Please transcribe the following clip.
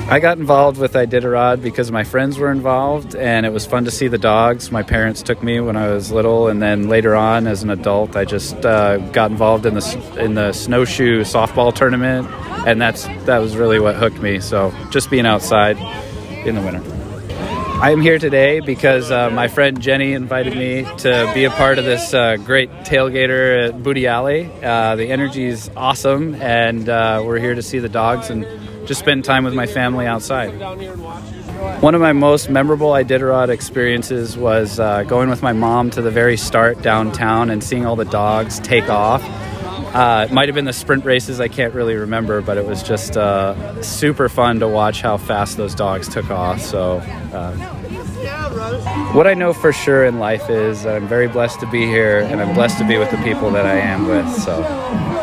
I got involved with Iditarod because my friends were involved, and it was fun to see the dogs. My parents took me when I was little, and then later on as an adult, I just got involved in the snowshoe softball tournament, and that was really what hooked me. So just being outside in the winter. I am here today because my friend Jenny invited me to be a part of this great tailgater at Booty Alley. The energy is awesome, and we're here to see the dogs and just spend time with my family outside. One of my most memorable Iditarod experiences was going with my mom to the very start downtown and seeing all the dogs take off. It might have been the sprint races, I can't really remember, but it was just super fun to watch how fast those dogs took off. So what I know for sure in life is I'm very blessed to be here, and I'm blessed to be with the people that I am with. So